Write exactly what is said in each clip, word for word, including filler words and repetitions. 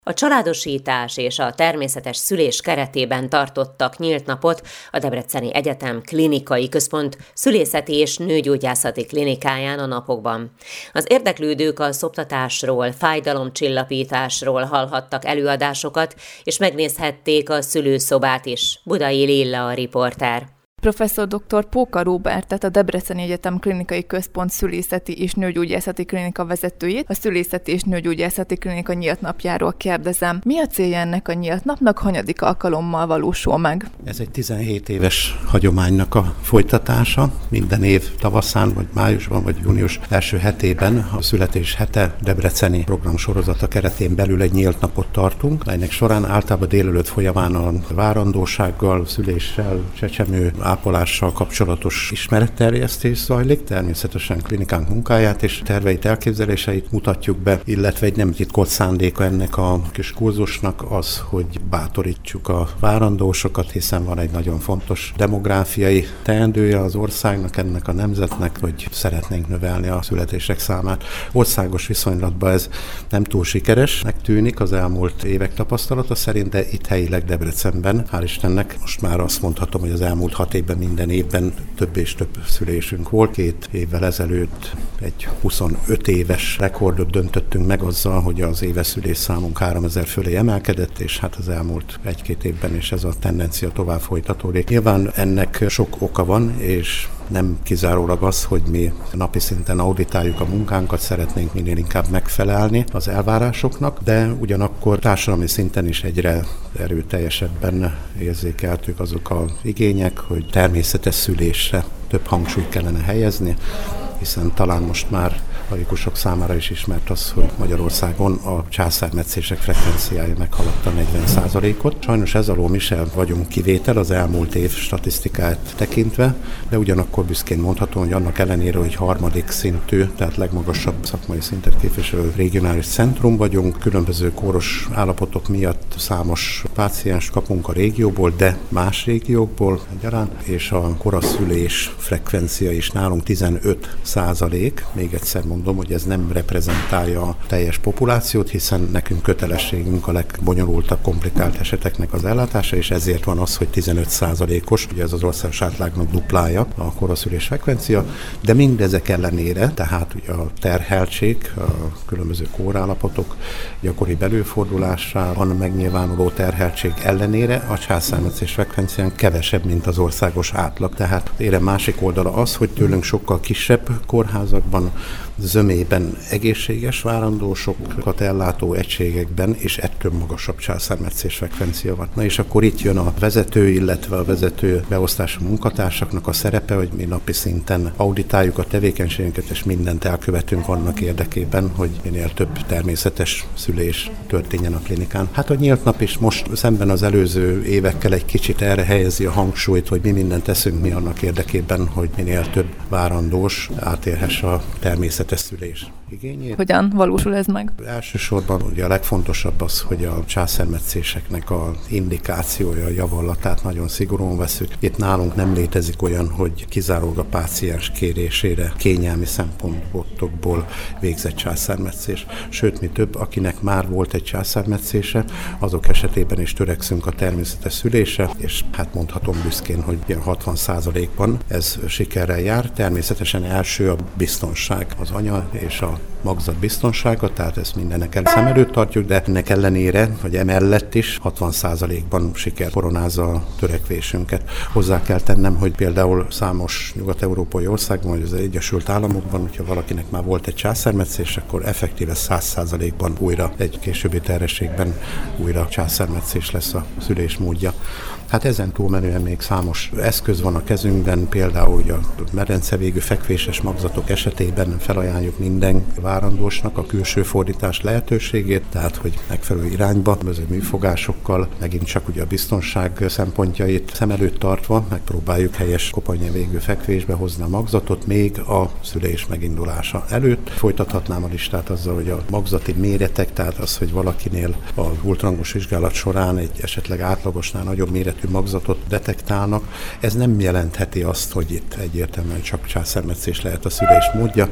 A családosítás és a természetes szülés keretében tartottak nyílt napot a Debreceni Egyetem Klinikai Központ szülészeti és nőgyógyászati klinikáján a napokban. Az érdeklődők a szoptatásról, fájdalomcsillapításról hallhattak előadásokat, és megnézhették a szülőszobát is. Budai Lilla a riporter. Professzor dr. Póka Róbertet, a Debreceni Egyetem Klinikai Központ szülészeti és nőgyógyászati klinika vezetőjét, a szülészeti és nőgyógyászati klinika nyílt napjáról kérdezem. Mi a célja ennek a nyílt napnak, hanyadik alkalommal valósul meg? Ez egy tizenhét éves hagyománynak a folytatása. Minden év tavaszán, vagy májusban, vagy június első hetében a születés hete Debreceni programsorozata keretén belül egy nyílt napot tartunk, melynek során általában délelőtt folyamán a várandósággal, szüléssel, csecsemő ápolással kapcsolatos ismeretterjesztés zajlik, természetesen klinikánk munkáját és terveit, elképzeléseit mutatjuk be, illetve egy nem titkolt szándéka ennek a kis kurzusnak az, hogy bátorítsuk a várandósokat, hiszen van egy nagyon fontos demográfiai teendője az országnak, ennek a nemzetnek, hogy szeretnénk növelni a születések számát. Országos viszonylatban ez nem túl sikeresnek tűnik az elmúlt évek tapasztalata szerint, de itt helyileg Debrecenben, hál' Istennek, most már azt mondhatom, hogy az elmúlt hat évben minden évben több és több szülésünk volt. Két évvel ezelőtt egy huszonöt éves rekordot döntöttünk meg azzal, hogy az éves szülésszámunk háromezer fölé emelkedett, és hát az elmúlt egy-két évben is ez a tendencia tovább folytatódik. Nyilván ennek sok oka van, és nem kizárólag az, hogy mi napi szinten auditáljuk a munkánkat, szeretnénk minél inkább megfelelni az elvárásoknak, de ugyanakkor társadalmi szinten is egyre erőteljesebben érzékeltük azok az igények, hogy természetes szülésre több hangsúlyt kellene helyezni, hiszen talán most már laikusok számára is ismert az, hogy Magyarországon a császármetszések frekvenciája meghaladta negyven százalékot. Sajnos ez alól mi sem vagyunk kivétel az elmúlt év statisztikát tekintve, de ugyanakkor büszkén mondhatom, hogy annak ellenére, hogy harmadik szintű, tehát legmagasabb szakmai szintet képviselő regionális centrum vagyunk, különböző kóros állapotok miatt számos páciens kapunk a régióból, de más régiókból egyaránt, és a koraszülés frekvencia is nálunk tizenöt százalék, még egyszer mondom, hogy ez nem reprezentálja a teljes populációt, hiszen nekünk kötelességünk a legbonyolultabb, komplikált eseteknek az ellátása, és ezért van az, hogy tizenöt százalékos, ugye ez az országos átlagnak duplája a koraszülés frekvencia, de mindezek ellenére, tehát ugye a terheltség, a különböző kórállapotok gyakori belőfordulásában megnyilvánuló terheltség ellenére a császármetszés frekvencián kevesebb, mint az országos átlag. Tehát érem másik oldala az, hogy tőlünk sokkal kisebb kórházakban, zömében egészséges várandósokat ellátó egységekben és ettől magasabb császármetszés frekvencia van. Na és akkor itt jön a vezető, illetve a vezető beosztású munkatársaknak a szerepe, hogy mi napi szinten auditáljuk a tevékenységünket, és mindent elkövetünk annak érdekében, hogy minél több természetes szülés történjen a klinikán. Hát a nyílt nap is most szemben az előző évekkel egy kicsit erre helyezi a hangsúlyt, hogy mi mindent teszünk mi annak érdekében, hogy minél több várandós átélhesse a természetes szülés igényét. Hogyan valósul ez meg? Elsősorban ugye a legfontosabb az, hogy a császármetszéseknek a indikációja, a javallatát nagyon szigorúan veszük. Itt nálunk nem létezik olyan, hogy kizárólag a páciens kérésére kényelmi szempontból végzett császármetszés. Sőt, mi több, akinek már volt egy császármetszése, azok esetében is törekszünk a természetes szülésre, és hát mondhatom büszkén, hogy ilyen hatvan százalékban ez sikerrel jár. Természetesen első a biztonság, az anya és a magzat biztonsága, tehát ezt mindennek el szem előtt tartjuk, de ennek ellenére, vagy emellett is hatvan százalékban siker koronázza a törekvésünket. Hozzá kell tennem, hogy például számos nyugat-európai országban, vagy az Egyesült Államokban, hogyha valakinek már volt egy császármetszés, akkor effektíve száz százalékban újra egy későbbi terhességben újra császármetszés lesz a szülésmódja. Hát ezen túlmenően még számos eszköz van a kezünkben, például ugye a medencevégű fekvéses magzatok esetében felajánljuk minden várandósnak a külső fordítás lehetőségét, tehát hogy megfelelő irányba, közös műfogásokkal, megint csak ugye a biztonság szempontjait szem előtt tartva megpróbáljuk helyes koponyavégű fekvésbe hozni a magzatot még a szülés megindulása előtt. Folytathatnám a listát azzal, hogy a magzati méretek, tehát az, hogy valakinél a ultrahangos vizsgálat során egy esetleg átlagosnál nagyobb méretű magzatot detektálnak, ez nem jelentheti azt, hogy itt egyértelműen csak császármetszés lehet a szülés módja, hiszen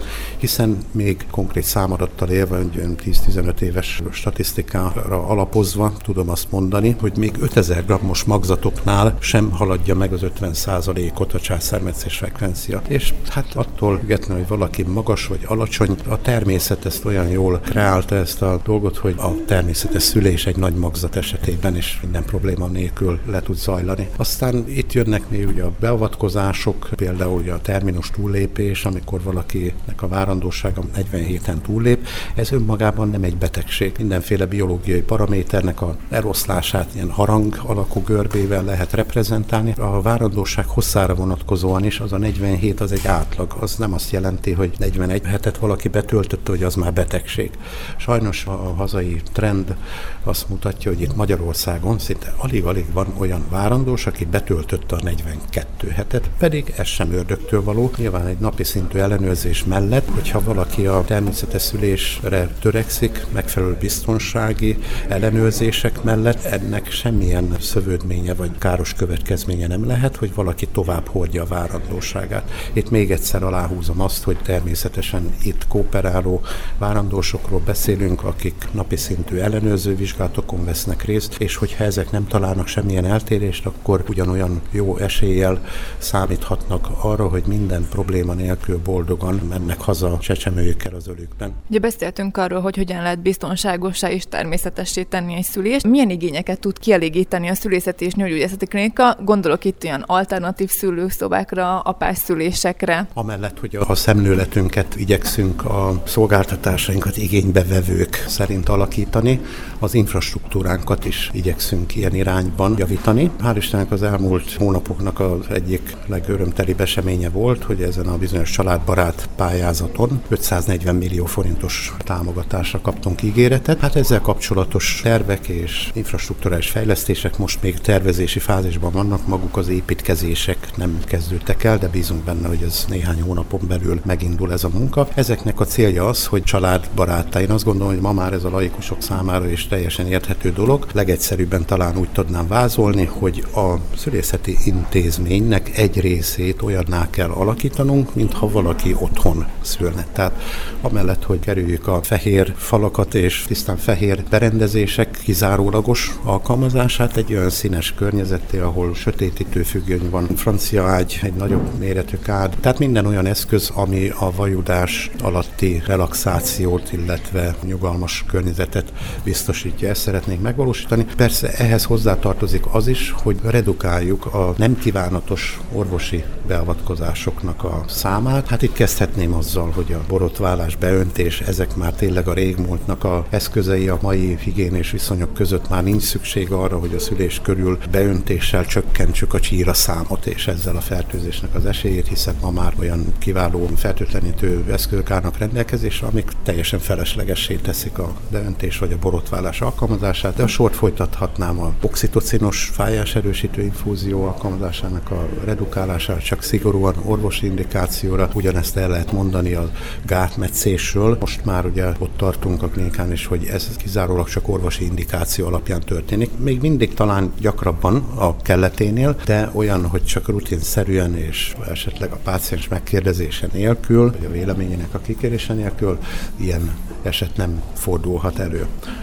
hiszen még konkrét számadattal élve, tíz-tizenöt éves statisztikára alapozva tudom azt mondani, hogy még ötezer grammos magzatoknál sem haladja meg az ötven százalékot a császármetszés frekvencia. És hát attól függetlenül, hogy valaki magas vagy alacsony, a természet ezt olyan jól kreálta ezt a dolgot, hogy a természetes szülés egy nagy magzat esetében is minden probléma nélkül le tud zajlani. Aztán itt jönnek még ugye a beavatkozások, például ugye a terminus túllépés, amikor valakinek a várandósága negyven héten túllép, ez önmagában nem egy betegség. Mindenféle biológiai paraméternek a eloszlását ilyen harang alakú görbével lehet reprezentálni. A várandóság hosszára vonatkozóan is az a negyven hét az egy átlag. Az nem azt jelenti, hogy negyvenegy hetet valaki betöltötte, hogy az már betegség. Sajnos a hazai trend azt mutatja, hogy itt Magyarországon szinte alig-alig van olyan várandós, aki betöltötte a negyvenkét hetet, pedig ez sem ördögtől való. Nyilván egy napi szintű ellenőrzés mellett, hogyha valaki a természetes szülésre törekszik, megfelelő biztonsági ellenőrzések mellett, ennek semmilyen szövődménye vagy káros következménye nem lehet, hogy valaki tovább hordja a várandóságát. Itt még egyszer aláhúzom azt, hogy természetesen itt kooperáló várandósokról beszélünk, akik napi szintű ellenőrző vizsgálatokon vesznek részt, és hogyha ezek nem találnak semmilyen eltérést, akkor ugyanolyan jó eséllyel számíthatnak arra, hogy minden probléma nélkül boldogan mennek haza csecsemőjükkel az ölükben. Ugye beszéltünk arról, hogy hogyan lehet biztonságosá és természetessé tenni egy szülést. Milyen igényeket tud kielégíteni a szülészeti és nőgyógyászati klinika? Gondolok itt olyan alternatív szülőszobákra, apás szülésekre. Amellett, hogy a szemléletünket igyekszünk a szolgáltatásainkat igénybevevők szerint alakítani, az infrastruktúránkat is igyekszünk ilyen irányban javítani. Hál' Istennek az elmúlt hónapoknak az egyik legörömtelibb eseménye volt, hogy ezen a bizonyos családbarát pályázaton ötszáznegyven millió forintos támogatásra kaptunk ígéretet. Hát ezzel kapcsolatos tervek és infrastrukturális fejlesztések most még tervezési fázisban vannak, maguk az építkezések nem kezdődtek el, de bízunk benne, hogy ez néhány hónapon belül megindul ez a munka. Ezeknek a célja az, hogy családbarátá. Én azt gondolom, hogy ma már ez a laikusok számára is teljesen érthető dolog. Legegyszerűbben talán úgy tudnám vázolni, hogy a szülészeti intézménynek egy részét olyanná kell alakítanunk, mintha valaki otthon szülne. Tehát amellett, hogy kerüljük a fehér falakat és tisztán fehér berendezések kizárólagos alkalmazását egy olyan színes környezetté, ahol sötétítő függöny van, francia ágy, egy nagyobb méretű kád. Tehát minden olyan eszköz, ami a vajudás alatti relaxációt, illetve nyugalmas környezetet biztosítja. Ezt szeretnénk megvalósítani. Persze ehhez hozzátartozik az is, hogy redukáljuk a nem kívánatos orvosi beavatkozásoknak a számát. Hát itt kezdhetném azzal, hogy a borotválás, beöntés, ezek már tényleg a régmúltnak a eszközei, a mai higiénés viszonyok között már nincs szükség arra, hogy a szülés körül beöntéssel csökkentsük a csíra számot, és ezzel a fertőzésnek az esélyét, hiszen ma már olyan kiváló fertőtlenítő eszközök állnak rendelkezésre, amik teljesen feleslegessé teszik a beöntés vagy a borotválás alkalmazását, de a sort folytathatnám a oxitocinos fájáserősítő infúzió alkalmazásának a redukálására, csak szigorúan orvosi indikációra. Ugyanezt el lehet mondani a gátmetszésről. Most már ugye ott tartunk a klinikán is, hogy ez kizárólag csak orvosi indikáció alapján történik. Még mindig talán gyakrabban a kelleténél, de olyan, hogy csak rutinszerűen és esetleg a páciens megkérdezése nélkül, vagy a véleményének a kikérése nélkül ilyen eset nem fordulhat elő.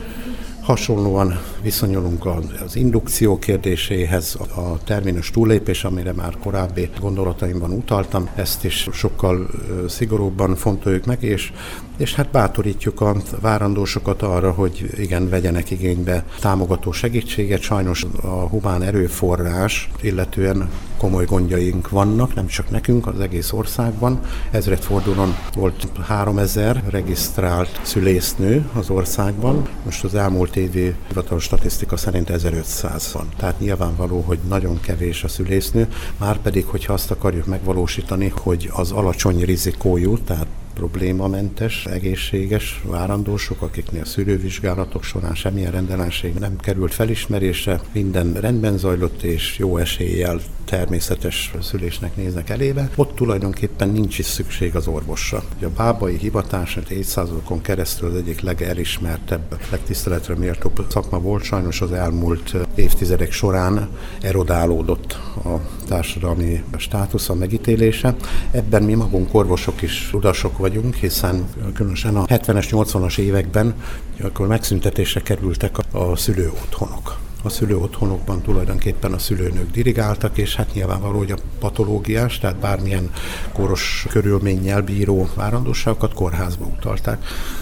Hasonlóan viszonyulunk az indukció kérdéséhez, a terminus túllépés, amire már korábbi gondolataimban utaltam, ezt is sokkal szigorúbban fontoljuk meg, és, és hát bátorítjuk a várandósokat arra, hogy igen, vegyenek igénybe támogató segítséget. Sajnos a humán erőforrás, illetően komoly gondjaink vannak, nem csak nekünk, az egész országban. Ezredfordulón volt háromezer regisztrált szülésznő az országban, most az elmúlt évi hivatalos statisztika szerint ezerötszáz van. Tehát nyilvánvaló, hogy nagyon kevés a szülésznő, márpedig, hogyha azt akarjuk megvalósítani, hogy az alacsony rizikójú, tehát problémamentes, egészséges várandósok, akiknél szűrővizsgálatok során semmilyen rendellenesség nem került felismerésre, minden rendben zajlott és jó eséllyel természetes szülésnek néznek elébe, ott tulajdonképpen nincs is szükség az orvosra. A bábai hivatás évszázadokon keresztül az egyik legelismertebb, legtiszteletre méltóbb szakma volt, sajnos az elmúlt évtizedek során erodálódott a társadalmi státusz, a megítélése. Ebben mi magunk orvosok is tudasok vagyunk, hiszen különösen a hetvenes, nyolcvanas években akkor megszüntetésre kerültek a szülőotthonok. A szülőotthonokban tulajdonképpen a szülőnők dirigáltak, és hát nyilvánvaló, hogy a patológiás, tehát bármilyen koros körülménnyel bíró várandóságokat kórházba utalták.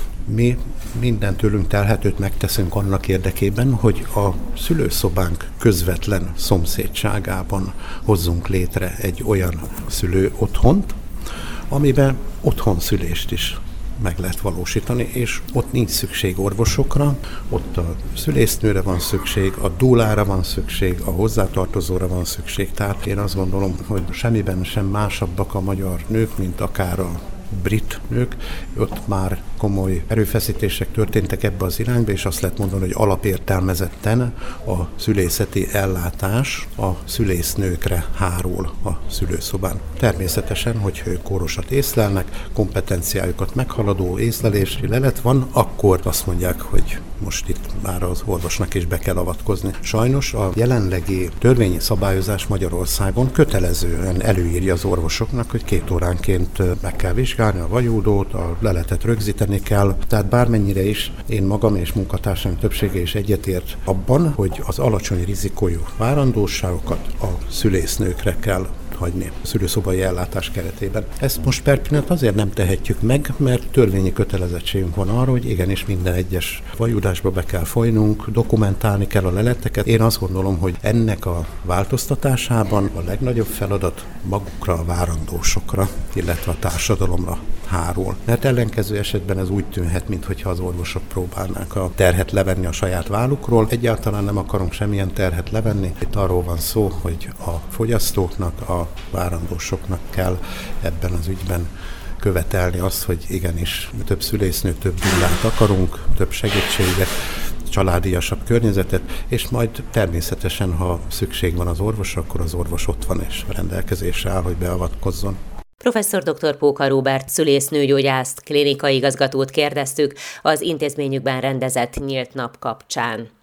Mi minden tőlünk telhetőt megteszünk annak érdekében, hogy a szülőszobánk közvetlen szomszédságában hozzunk létre egy olyan szülőotthont, amiben otthonszülést is meg lehet valósítani, és ott nincs szükség orvosokra, ott a szülésznőre van szükség, a dúlára van szükség, a hozzátartozóra van szükség. Tehát én azt gondolom, hogy semmiben sem másabbak a magyar nők, mint akár a brit nők. Ott már komoly erőfeszítések történtek ebbe az irányba, és azt lehet mondani, hogy alapértelmezetten a szülészeti ellátás a szülésznőkre hárul a szülőszobán. Természetesen, hogy ők kórosat észlelnek, kompetenciájukat meghaladó észlelési lelet van, akkor azt mondják, hogy most itt már az orvosnak is be kell avatkozni. Sajnos a jelenlegi törvényi szabályozás Magyarországon kötelezően előírja az orvosoknak, hogy két óránként meg kell vizsgálni a vajúdót, a leletet rögzíteni kell. Tehát bármennyire is én magam és munkatársaim többsége is egyetért abban, hogy az alacsony rizikójú várandóságokat a szülésznőkre kell hagyni a szülőszobai ellátás keretében. Ezt most per pillanat azért nem tehetjük meg, mert törvényi kötelezettségünk van arra, hogy igenis minden egyes vajudásba be kell folynunk, dokumentálni kell a leleteket. Én azt gondolom, hogy ennek a változtatásában a legnagyobb feladat magukra, a várandósokra, illetve a társadalomra hárul. Mert ellenkező esetben ez úgy tűnhet, mintha az orvosok próbálnák a terhet levenni a saját vállukról. Egyáltalán nem akarunk semmilyen terhet levenni. Itt arról van szó, hogy a fogyasztóknak, a várandósoknak kell ebben az ügyben követelni azt, hogy igenis több szülésznőt, több dúlát akarunk, több segítséget, családiasabb környezetet, és majd természetesen, ha szükség van az orvosra, akkor az orvos ott van és rendelkezésre áll, hogy beavatkozzon. Professzor dr. Póka Róbert szülésznőgyógyászt, klinikai igazgatót kérdeztük az intézményükben rendezett nyílt nap kapcsán.